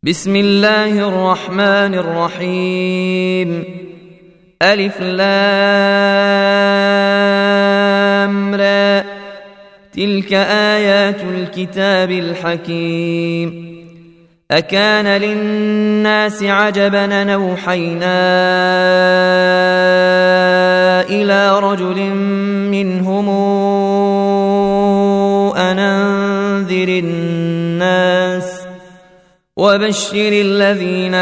بسم الله الرحمن الرحيم. ألف لام را، تلك آيات الكتاب الحكيم. أكان للناس عجبا أن أوحينا إلى رجل منهم أن أنذر الناس وبشر الذين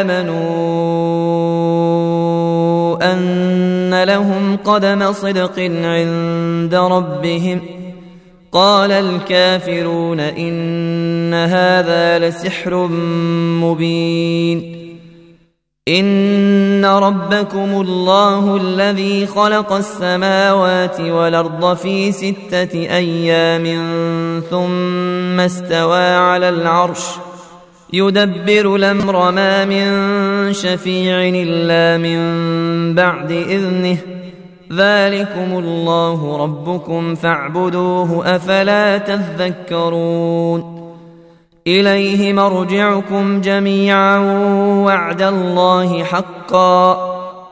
آمنوا أن لهم قدم صدق عند ربهم. قال الكافرون إن هذا لسحر مبين. إن ربكم الله الذي خلق السماوات والأرض في 6 أيام ثم استوى على العرش يدبر الأمر ما من شفيع إلا من بعد إذنه. ذلكم الله ربكم فاعبدوه أفلا تذكرون. إليه مرجعكم جميعا وعد الله حقا.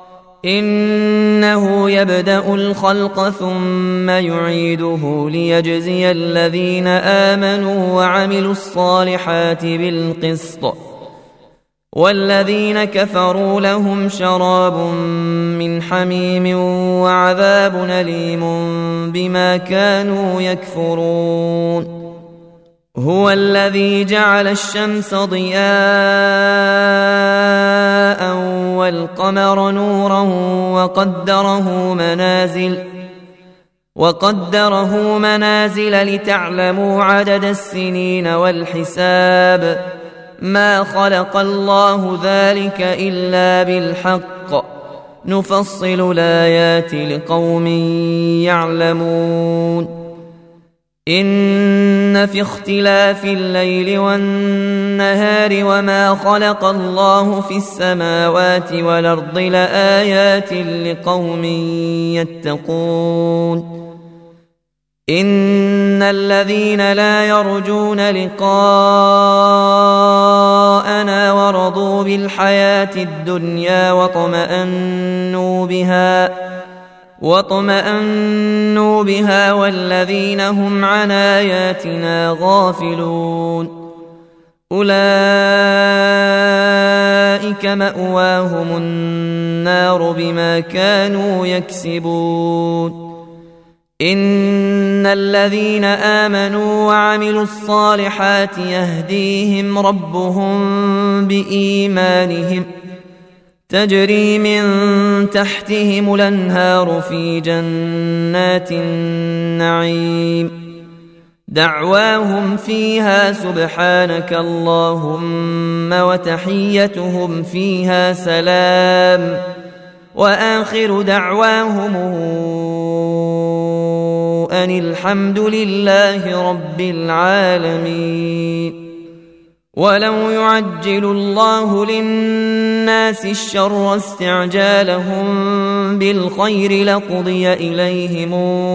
إنه يبدأ الخلق ثم يعيده ليجزي الذين آمنوا وعملوا الصالحات بالقسط، والذين كفروا لهم شراب من حميم وعذاب أليم بما كانوا يكفرون. هو الذي جعل الشمس ضياء والقمر نورا وقدره منازل لتعلموا عدد السنين والحساب. ما خلق الله ذلك إلا بالحق، نفصل الآيات لقوم يعلمون. إن في اختلاف الليل والنهار وما خلق الله في السماوات والأرض لآيات لقوم يتقون. إن الذين لا يرجون لقاءنا ورضوا بالحياة الدنيا واطمأنوا بها والذين هم عن آياتنا غافلون أولئك مأواهم النار بما كانوا يكسبون. إن الذين آمنوا وعملوا الصالحات يهديهم ربهم بإيمانهم، تجري من تحتهم الأنهار في جنات النعيم. دعواهم فيها سبحانك اللهم وتحيتهم فيها سلام، وآخر دعواهم أن الحمد لله رب العالمين. ولو يعجل الله للناس الشر استعجالهم بالخير لقضي إليهم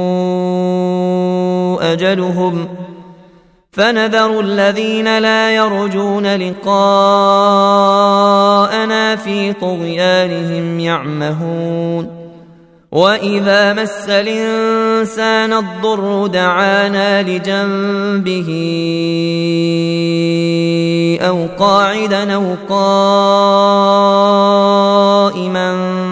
أجلهم، فنذر الذين لا يرجون لقاءنا في طغيانهم يعمهون. وإذا مس الإنسان الضر دعانا لجنبه أو قاعدا أو قائما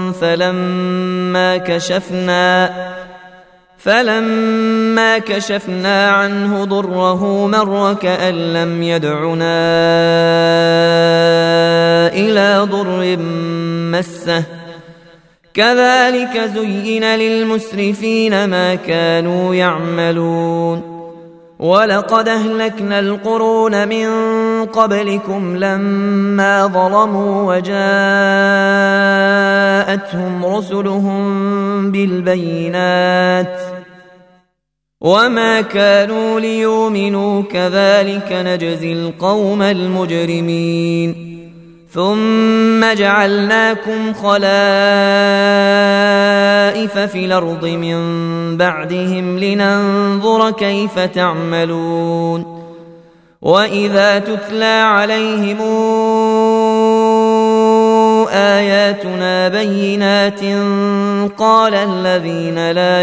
فلما كشفنا عنه ضره مر كأن لم يدعنا إلى ضر مسه. كذلك زين للمسرفين ما كانوا يعملون. ولقد أهلكنا القرون من قبلكم لما ظلموا وجاءتهم رسلهم بالبينات وما كانوا ليؤمنوا كذلك نجزي القوم المجرمين. ثم جعلناكم خلائف في الأرض من بعدهم لننظر كيف تعملون. وإذا تتلى عليهم آياتنا بينات قال الذين لا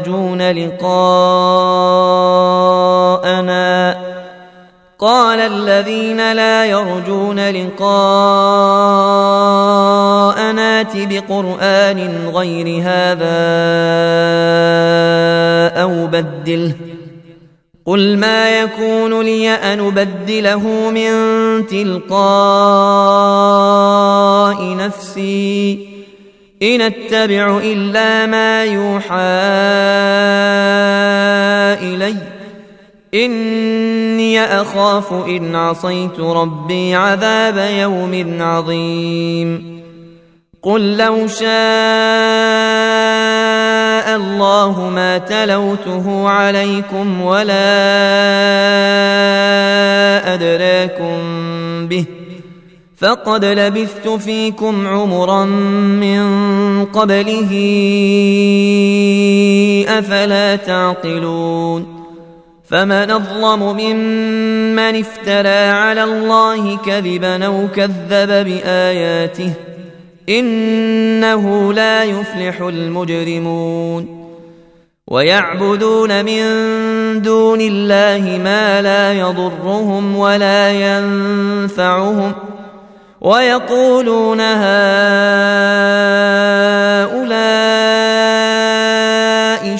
يرجون لقاءنا ائت بقرآن غير هذا أو بدله قل ما يكون لي أن أبدله من تلقاء نفسي إن أتبع إلا ما يوحى إلي إني أخاف إن عصيت ربي عذاب يوم عظيم قل لو شاء الله ما تلوته عليكم ولا أدراكم به فقد لبثت فيكم عمرا من قبله أفلا تعقلون فمن أظلم ممن افترى على الله كذبا أو كذب بآياته إنه لا يفلح المجرمون ويعبدون من دون الله ما لا يضرهم ولا ينفعهم ويقولون هؤلاء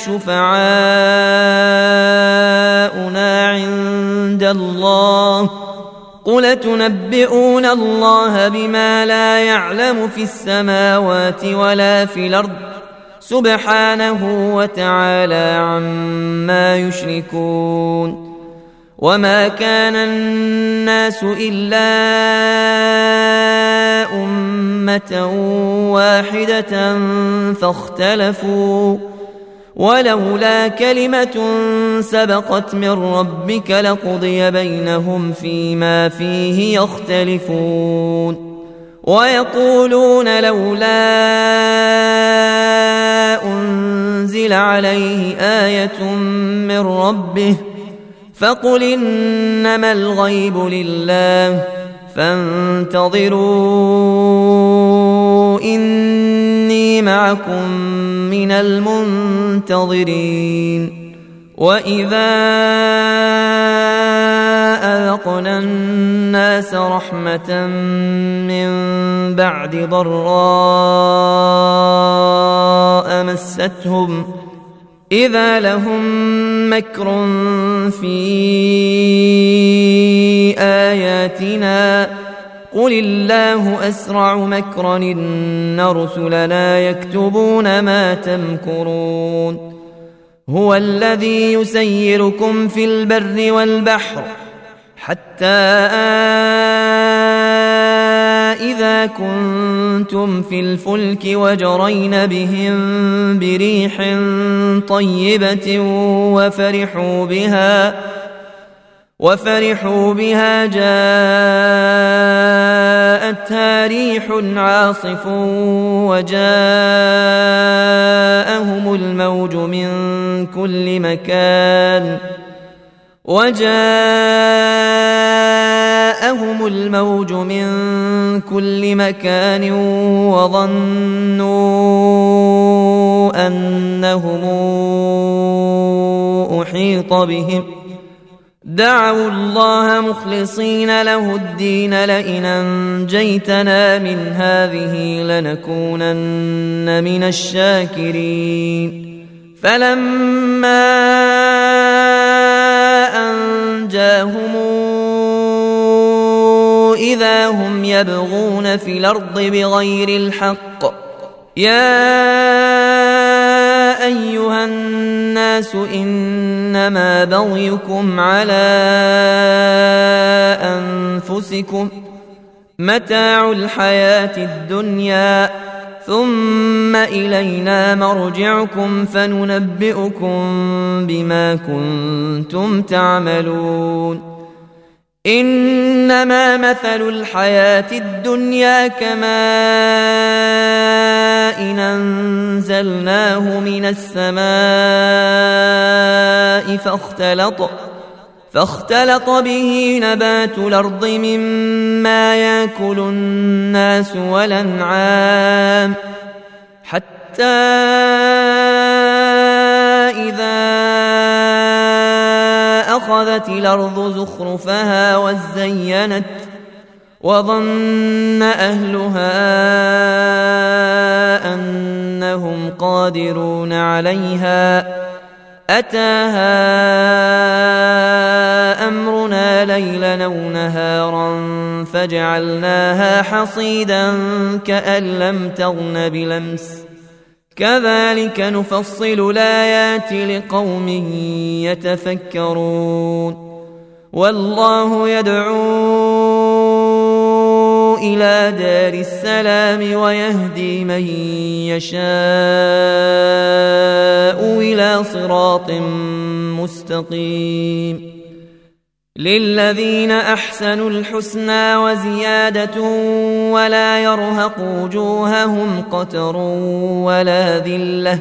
شفعاؤنا عند الله قل تنبئون الله بما لا يعلم في السماوات ولا في الأرض سبحانه وتعالى عما يشركون وما كان الناس إلا أمة واحدة فاختلفوا ولولا كلمة سبقت من ربك لقضي بينهم فيما فيه يختلفون ويقولون لولا أنزل عليه آية من ربه فقل إنما الغيب لله فانتظروا إني معكم من المنتظرين وإذا أذقنا الناس رحمة من بعد ضراء مستهم إذا لهم مكر في آياتنا قل الله أسرع مكرا إن رسلنا يكتبون ما تمكرون هو الذي يسيركم في البر والبحر حتى إذا كنتم في الفلك وجرين بهم بريح طيبة وفرحوا بها جاءتها ريح عاصف وجاءهم الموج من كل مكان وظنوا أنهم أحيط بهم دعوا الله مخلصين له الدين لئن أنجيتنا من هذه لنكونن من الشاكرين فلما أنجاهم إذا هم يبغون في الأرض بغير الحق يا أيها الناس إنما بغيكم على أنفسكم متاع الحياة الدنيا ثم إلينا مرجعكم فننبئكم بما كنتم تعملون إنما مثل الحياة الدنيا كماء أنزلناه من السماء فاختلط به نبات الأرض مما يأكل الناس والأنعام حتى إذا أخذت الأرض زخرفها وزينت وظن أهلها أنهم قادرون عليها أتاها أمرنا ليلا أو نهارا فجعلناها حصيدا كأن لم تغن بلمس كذلك نفصل الآيات لقوم يتفكرون والله يدعو إلى دار السلام ويهدي من يشاء إلى صراط مستقيم للذين أحسنوا الحسنى وزيادة ولا يرهق وجوههم قتر ولا ذلة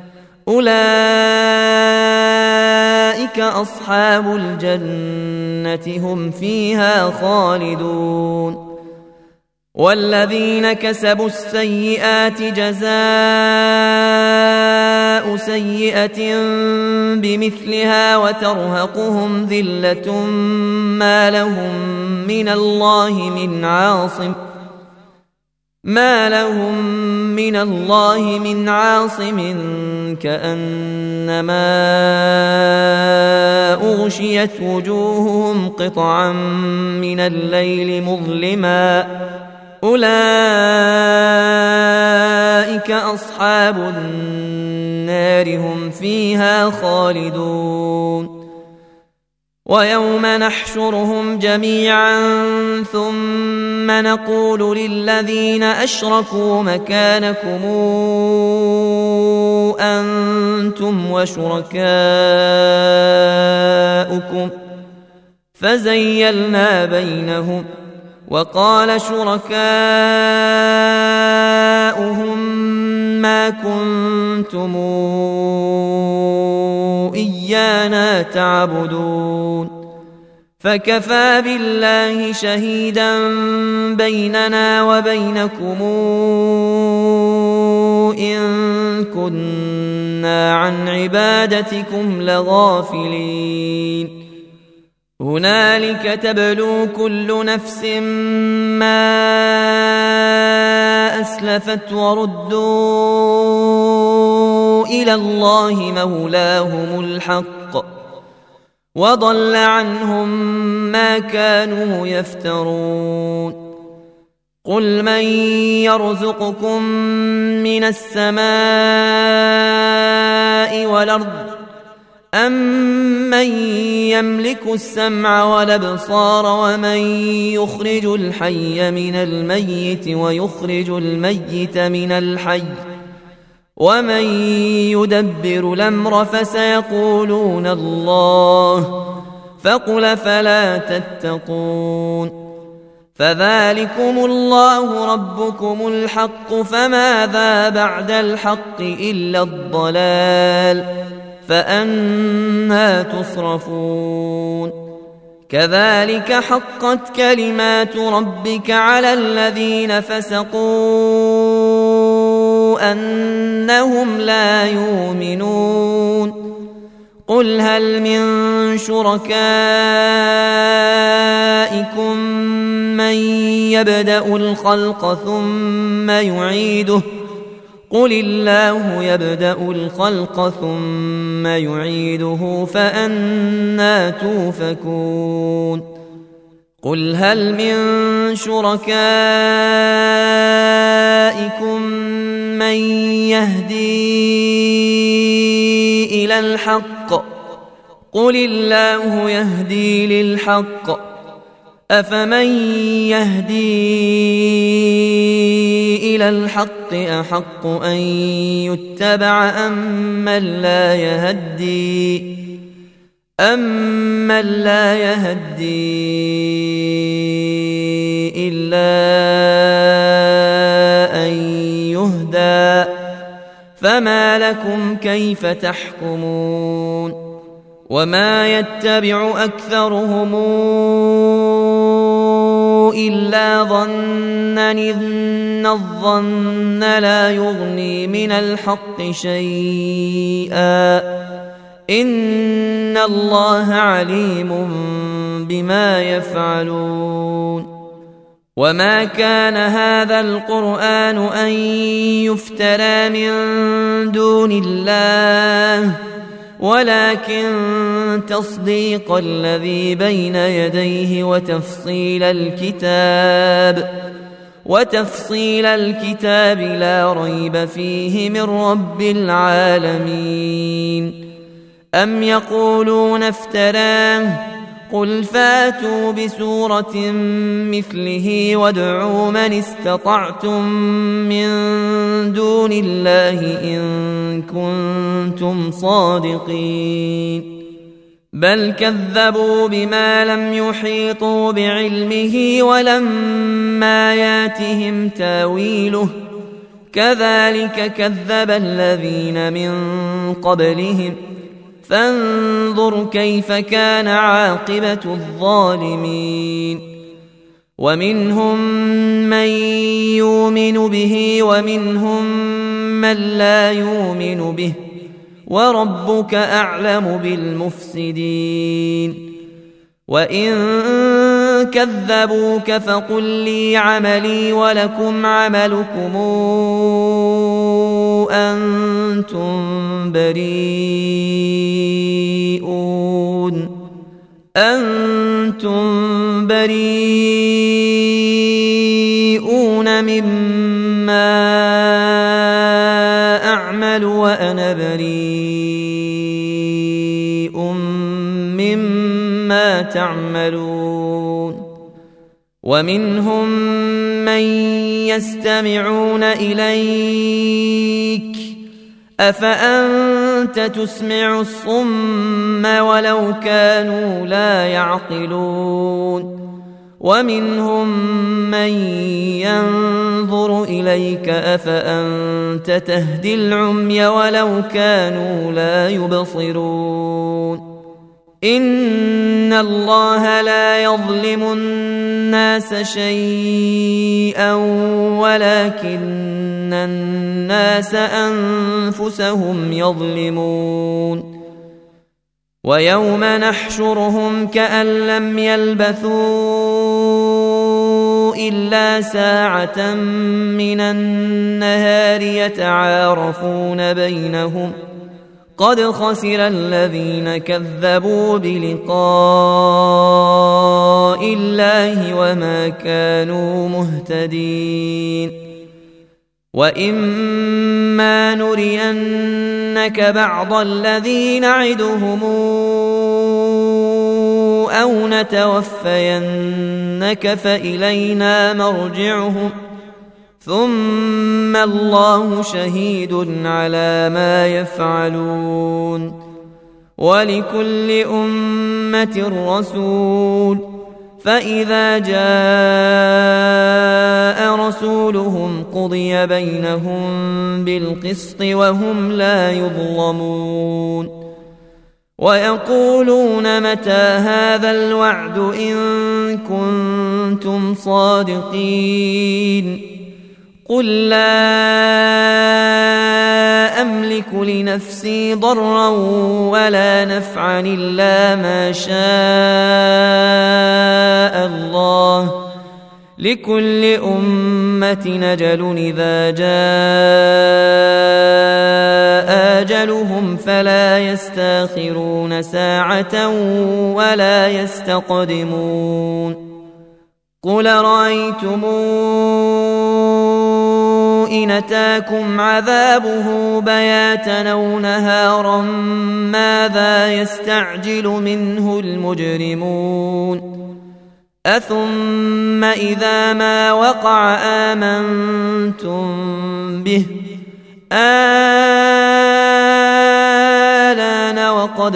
أولئك أصحاب الجنة هم فيها خالدون والذين كسبوا السيئات جزاء سيئة بمثلها وترهقهم ذلة ما لهم من الله من عاصم كأنما أغشيت وجوههم قطعا من الليل مظلما أولئك أصحاب النار هم فيها خالدون ويوم نحشرهم جميعا ثم نقول للذين أشركوا مكانكم أنتم وشركاؤكم فزيلنا بينهم وقال شركاؤهم ما كنتم إيانا تعبدون فكفى بالله شهيدا بيننا وبينكم إن كنا عن عبادتكم لغافلين هنالك تبلو كل نفس ما أسلفت وردوا إلى الله مولاهم الحق وضل عنهم ما كانوا يفترون قل من يرزقكم من السماء والأرض أمن يملك السمع والأبصار ومن يخرج الحي من الميت ويخرج الميت من الحي ومن يدبر الأمر فسيقولون الله فقل فلا تتقون فذلكم الله ربكم الحق فماذا بعد الحق إلا الضلال فأنى تصرفون كذلك حقت كلمات ربك على الذين فسقوا أنهم لا يؤمنون قل هل من شركائكم من يبدأ الخلق ثم يعيده قل الله يبدأ الخلق ثم يعيده فأنى توفكون قل هل من شركائكم من يهدي إلى الحق قل الله يهدي للحق أفمن يهدي إلى الحق أحق أن يتبع أمن لا يهدي إلا أن يهدى فما لكم كيف تحكمون وما يتبع أكثرهم إلا ظنا إن الظن لا يغني من الحق شيئا إن الله عليم بما يفعلون وما كان هذا القرآن أن يفترى من دون الله ولكن تصديق الذي بين يديه وتفصيل الكتاب لا ريب فيه من رب العالمين أم يقولون افتراه قل فاتوا بسورة مثله وادعوا من استطعتم من دون الله إن كنتم صادقين بل كذبوا بما لم يحيطوا بعلمه ولما ياتهم تاويله كذلك كذب الذين من قبلهم فانظر كيف كان عاقبة الظالمين ومنهم من يؤمن به ومنهم من لا يؤمن به وربك أعلم بالمفسدين وإن كذبوك فقل لي عملي ولكم عملكم أنتم بريئون مما أعمل وأنا بريء مما تعملون ومنهم من يستمعون إليك أفأنت تسمع الصم ولو كانوا لا يعقلون ومنهم من ينظر إليك أفأنت تهدي العمي ولو كانوا لا يبصرون إن الله لا يظلم الناس شيئا ولكن الناس أنفسهم يظلمون ويوم نحشرهم كأن لم يلبثوا إلا ساعة من النهار يتعارفون بينهم قد خسر الذين كذبوا بلقاء الله وما كانوا مهتدين وإما نرينك بعض الذي نعدهم أو نتوفينك فإلينا مرجعهم ثم الله شهيد على ما يفعلون ولكل أمة رسول فإذا جاء رسولهم قضي بينهم بالقسط وهم لا يظلمون ويقولون متى هذا الوعد إن كنتم صادقين قل لا أملك لنفسي ضرا ولا نفعا إلا ما شاء الله لكل أمة أجل إذا جاء أجلهم فلا يستأخرون ساعة ولا يستقدمون قل رأيتم إن أتاكم عذابه بياتا أو نهارا ماذا يستعجل منه المجرمون أثم إذا ما وقع آمنتم به آلان وقد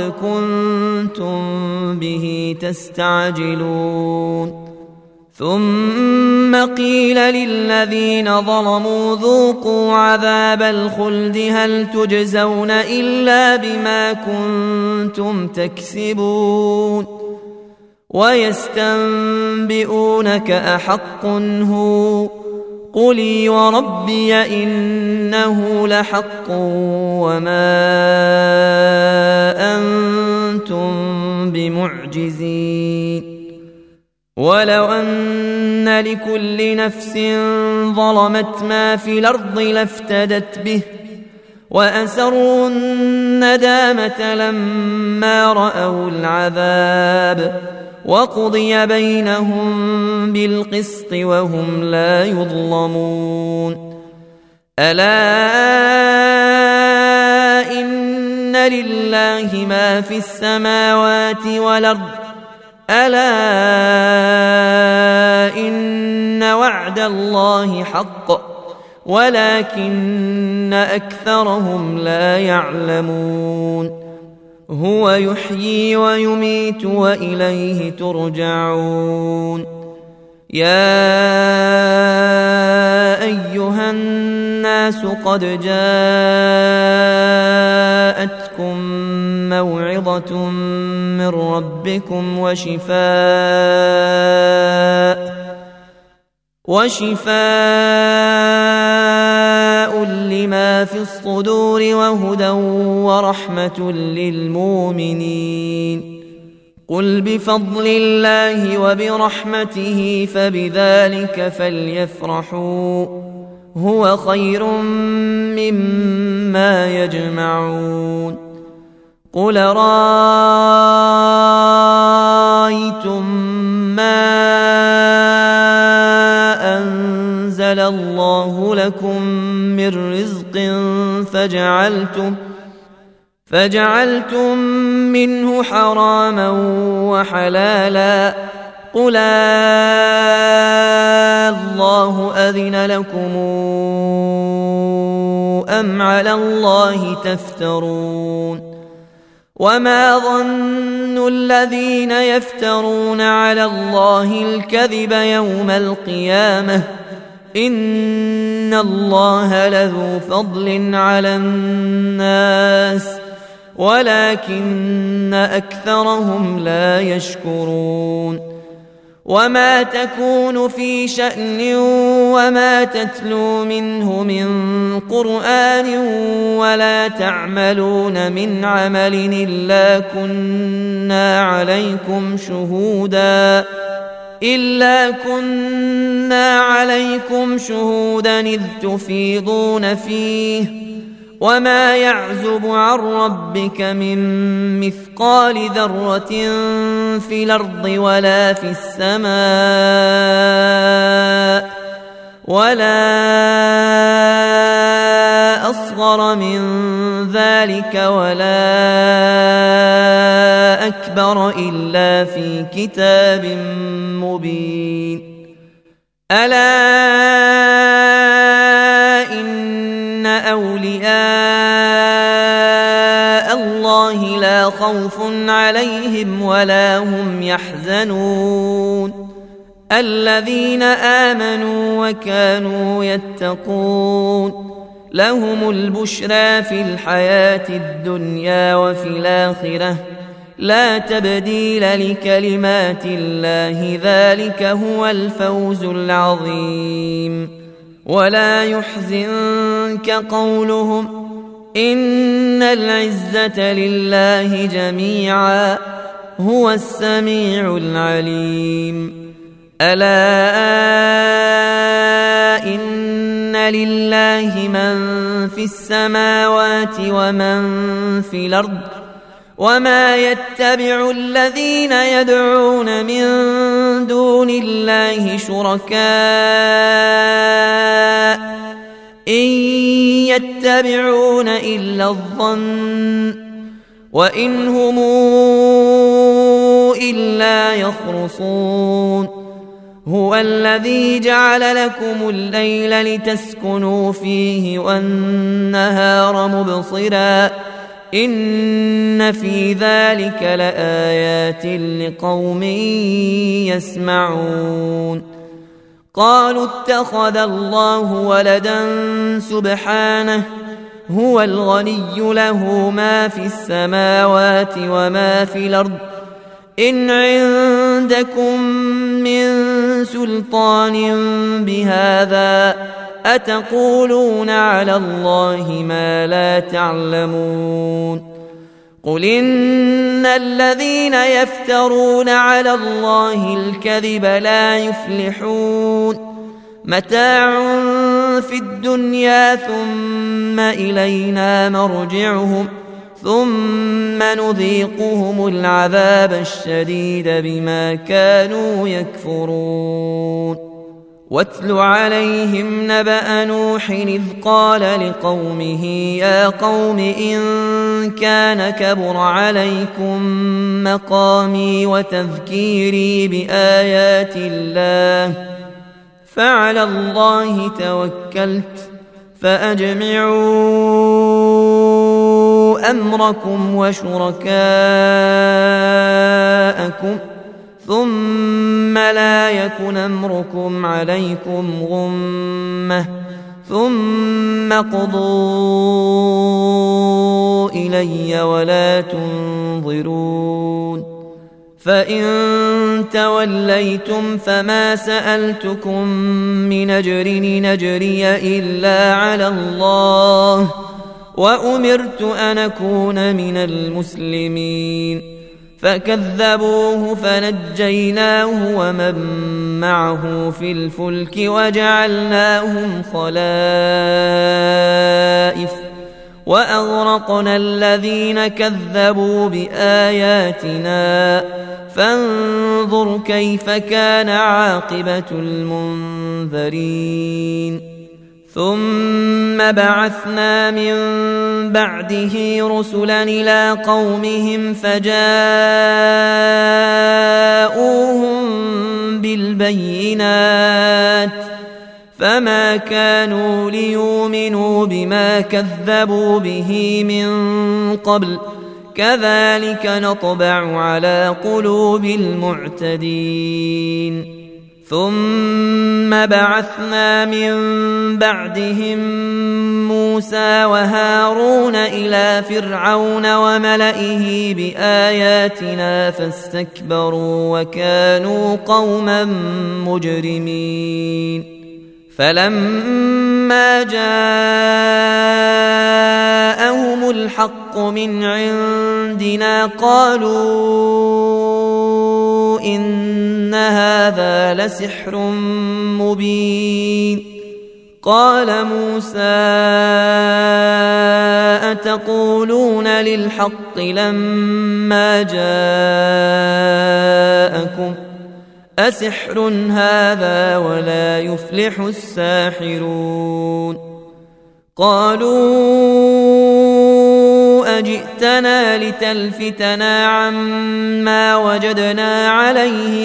كنتم به تستعجلون ثم ثم قيل للذين ظلموا ذوقوا عذاب الخلد هل تجزون إلا بما كنتم تكسبون ويستنبئونك أحق هو قل وربي إنه لحق وما أنتم بمعجزين ولو أن لكل نفس ظلمت ما في الأرض لافتدت به وأسروا الندامة لما رأوا العذاب وقضي بينهم بالقسط وهم لا يظلمون ألا إن لله ما في السماوات والأرض ألا إن وعد الله حق ولكن أكثرهم لا يعلمون هو يحيي ويميت وإليه ترجعون يا أيها الناس قد جاءتكم موعظة من ربكم وشفاء لما في الصدور وهدى ورحمة للمؤمنين قل بفضل الله وبرحمته فبذلك فليفرحوا هو خير مما يجمعون قل رأيتم ما أنزل الله لكم من رزق فجعلتم منه حراما وحلالا قل الله أذن لكم أم على الله تفترون وما ظن الذين يفترون على الله الكذب يوم القيامة إن الله لذو فضل على الناس ولكن أكثرهم لا يشكرون وما تكون في شأن وما تتلو منه من قرآن ولا تعملون من عمل إلا كنا عليكم شهودا إذ تفيضون فيه وما يعزب عن ربك من مثقال ذرة في الأرض ولا في السماء ولا أصغر من ذلك ولا أكبر إلا في كتاب مبين ألا إن أولياء الله لا خوف عليهم ولا هم يحزنون الذين آمنوا وكانوا يتقون لهم البشرى في الحياة الدنيا وفي الآخرة لا تبديل لكلمات الله ذلك هو الفوز العظيم ولا يحزنك قولهم إن العزة لله جميعا هو السميع العليم ألا إن لله من في السماوات ومن في الأرض وما يتبع الذين يدعون من دون الله شركاء إن يتبعون إلا الظن وإن هم إلا يخرصون هو الذي جعل لكم الليل لتسكنوا فيه والنهار مبصرا إن في ذلك لآيات لقوم يسمعون قالوا اتخذ الله ولدا سبحانه هو الغني له ما في السماوات وما في الأرض إن عندكم من سلطان بهذا أتقولون على الله ما لا تعلمون قل إن الذين يفترون على الله الكذب لا يفلحون متاع في الدنيا ثم إلينا مرجعهم ثم نذيقهم العذاب الشديد بما كانوا يكفرون واتل عليهم نبأ نوح إذ قال لقومه يا قوم إن كان كبر عليكم مقامي وتذكيري بآيات الله فعلى الله توكلت فأجمعوا أمركم وشركاءكم ثم لا يكن أمركم عليكم غمة ثم قضوا إلي ولا تنظرون فإن توليتم فما سألتكم من أجر نجري إلا على الله وأمرت أن أكون من المسلمين فكذبوه فنجيناه ومن معه في الفلك وجعلناهم خلائف وأغرقنا الذين كذبوا بآياتنا فانظر كيف كان عاقبة المنذرين ثم بعثنا من بعده رسلا إلى قومهم فجاءوهم بالبينات فما كانوا ليؤمنوا بما كذبوا به من قبل كذلك نطبع على قلوب المعتدين ثم بعثنا من بعدهم موسى وهارون إلى فرعون وملئه بآياتنا فاستكبروا وكانوا قوما مجرمين فلما جاءهم الحق من عندنا قالوا إن هذا لسحر مبين قال موسى أتقولون للحق لما جاءكم أسحر هذا ولا يفلح الساحرون قالوا أجئتنا لتلفتنا عما وجدنا عليه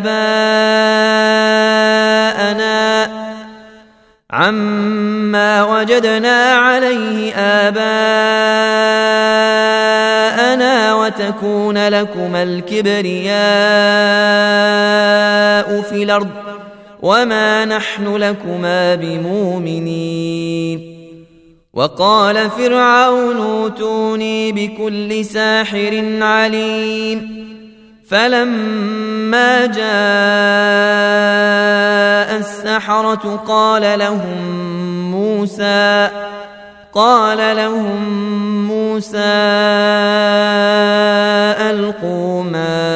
آباءنا وتكون لكما الكبرياء في الأرض وما نحن لكما بمؤمنين وقال فرعون ائتوني بكل ساحر عليم فلما جاء السحرة قال لهم موسى ألقوا ما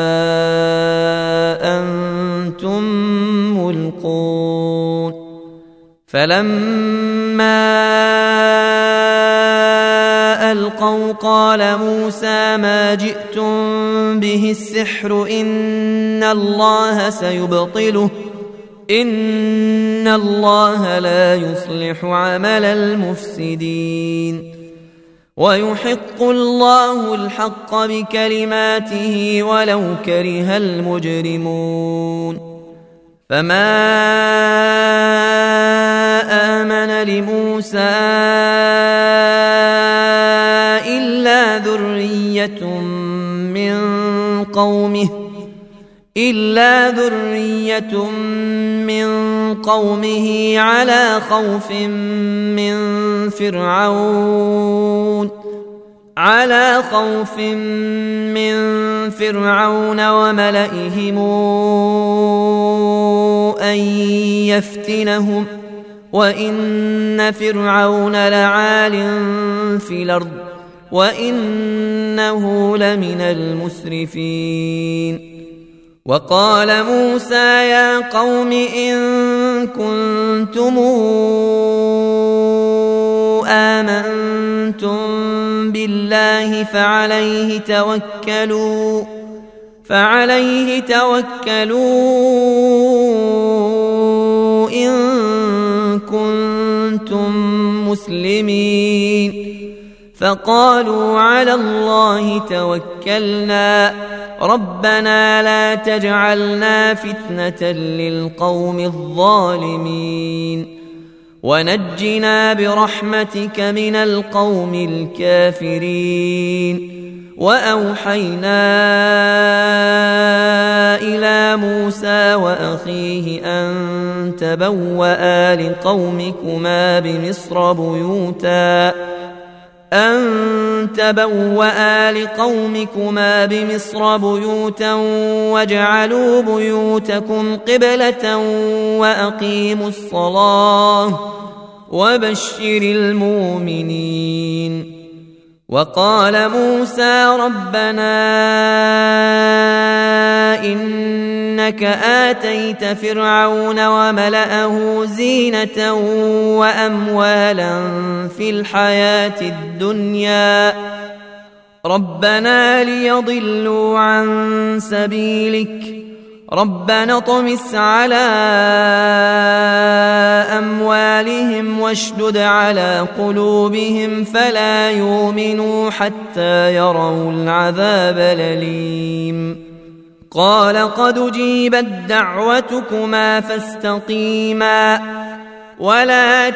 أنتم ملقون فلما ألقوا قال موسى ما جئتم به السحر إن الله سيبطله إن الله لا يصلح عمل المفسدين ويحق الله الحق بكلماته ولو كره المجرمون فما آمن لموسى إلا ذرية من قومه على خوف من فرعون وملئهم أن يفتنهم وإن فرعون لعال في الأرض وإنه لمن المسرفين. وقال موسى يا قوم إن كنتم آمنتم بالله فعليه توكلوا إن كنتم مسلمين. فقالوا على الله توكلنا ربنا لا تجعلنا فتنة للقوم الظالمين ونجنا برحمتك من القوم الكافرين. وأوحينا إلى موسى وأخيه أن تبوأ لقومكما بمصر بيوتا واجعلوا بيوتكم قبلة وأقيموا الصلاة وبشر المؤمنين. وقال موسى ربنا إنك آتيت فرعون وملأه زينة وأموالا في الحياة الدنيا ربنا ليضلوا عن سبيلك ربنا اطمس على أموالهم واشدد على قلوبهم فلا يؤمنوا حتى يروا العذاب الأليم. قال قد أجيبت دعوتكما فاستقيما ولا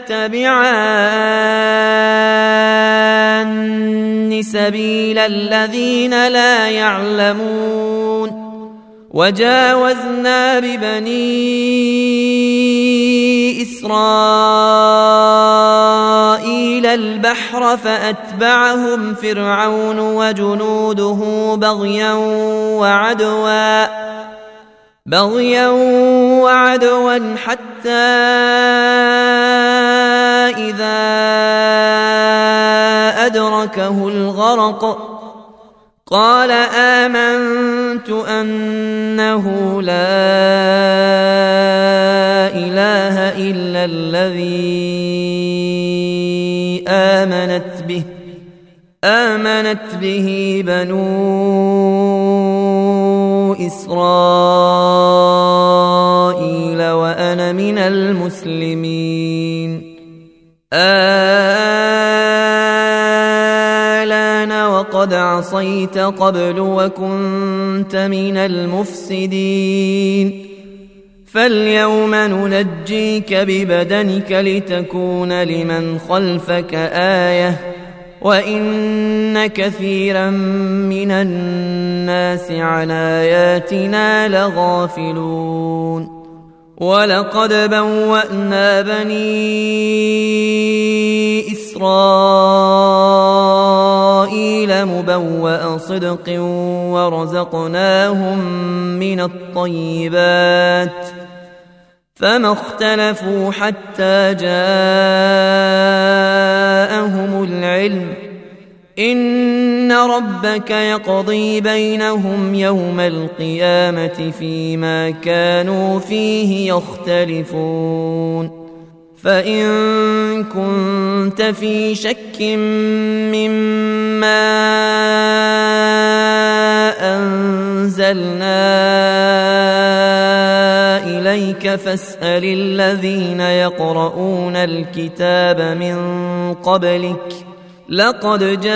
تتبعان سبيل الذين لا يعلمون. وجاوزنا ببني إسرائيل البحر فأتبعهم فرعون وجنوده بغيا وعدوا حتى إذا أدركه الغرق قال آمنت أنه لا إله إلا الذي آمنت به بنو إسرائيل وأنا من المسلمين. وقد عصيت قبل وكنت من المفسدين فاليوم ننجيك ببدنك لتكون لمن خلفك آية وإن كثيرا من الناس عن آياتنا لغافلون. ولقد بوأنا بني إسرائيل مبوأ صدق ورزقناهم من الطيبات فما اختلفوا حتى جاءهم العلم إن ربك يقضي بينهم يوم القيامة فيما كانوا فيه يختلفون. فإن كنت في شك مما أنزلنا إليك فاسأل الذين يقرؤون الكتاب من قبلك لقد جاءك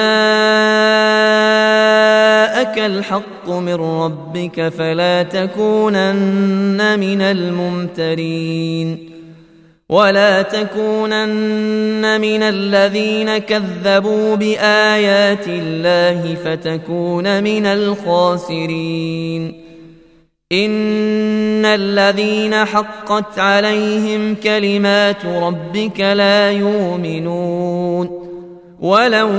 الحق من ربك فلا تكونن من الممترين ولا تكونن من الذين كذبوا بآيات الله فتكون من الخاسرين. إن الذين حقت عليهم كلمات ربك لا يؤمنون ولو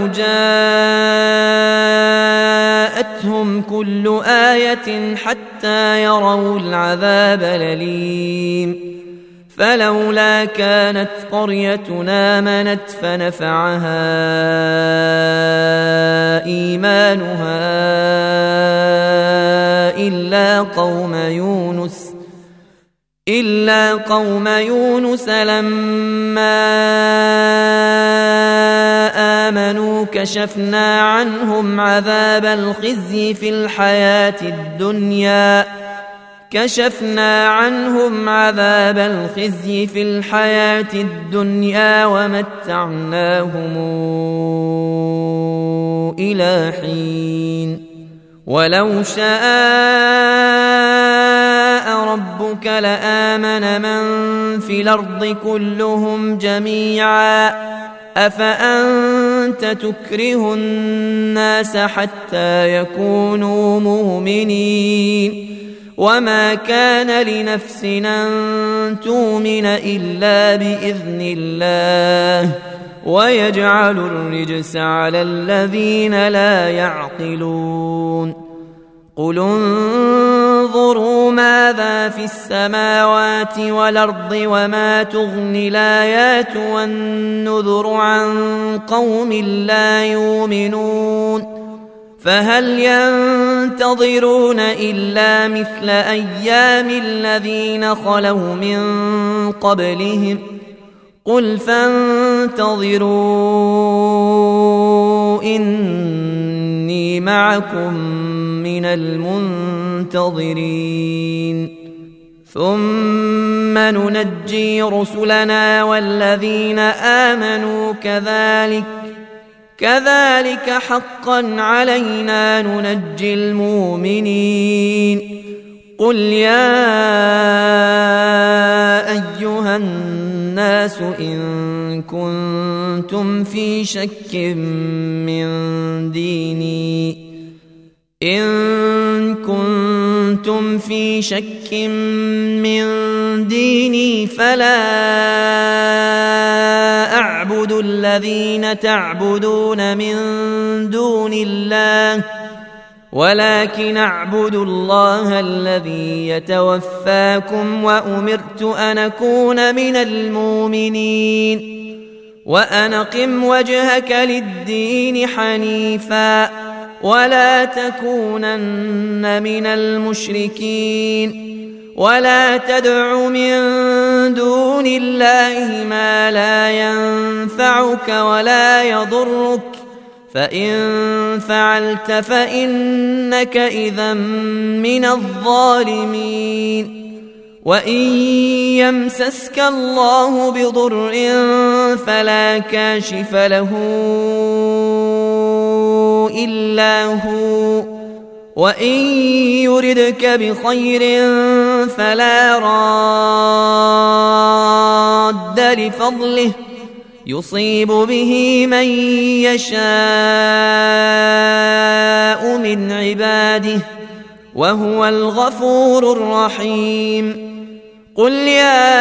جاءتهم كل آية حتى يروا العذاب الأليم فلولا كانت قريتنا آمنت فنفعها إيمانها إلا قوم يونس لما آمنوا كشفنا عنهم عذاب الخزي في الحياة الدنيا ومتعناهم إلى حين ولو شاء ربك لآمن من في الأرض كلهم جميعا أفأنت تكره الناس حتى يكونوا مؤمنين وما كان لنفس أن تؤمن إلا بإذن الله ويجعل الرجس على الذين لا يعقلون قل انظروا ماذا في السماوات والأرض وما تغني الآيات والنذر عن قوم لا يؤمنون فهل ينتظرون إلا مثل أيام الذين خلوا من قبلهم قل فانتظروا إني معكم من المنتظرين ثم ننجي رسلنا والذين آمنوا كذلك حقا علينا ننجي المؤمنين قل يا أيها الناس إن كنتم في شك من ديني فلا أعبد الذين تعبدون من دون الله ولكن أعبد الله الذي يتوفاكم وأمرت أن أكون من المؤمنين وأن أقم وجهك للدين حنيفا ولا تكونن من المشركين ولا تدع من دون الله ما لا ينفعك ولا يضرك فإن فعلت فإنك إذا من الظالمين وإن يمسسك الله بضر فلا كاشف له إلا هو وإن يردك بخير فلا راد لفضله يصيب به من يشاء من عباده وهو الغفور الرحيم قل يا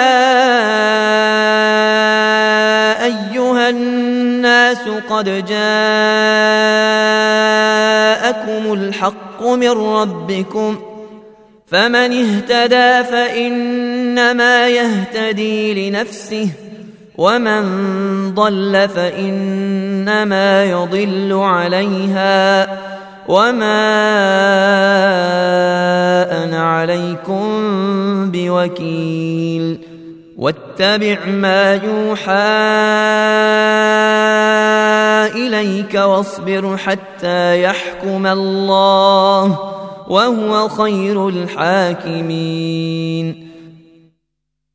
أيها الناس قد جاءكم الحق من ربكم فمن اهتدى فإنما يهتدي لنفسه ومن ضل فإنما يضل عليها وما أنا عليكم بوكيل واتبع ما يوحى إليك واصبر حتى يحكم الله وهو خير الحاكمين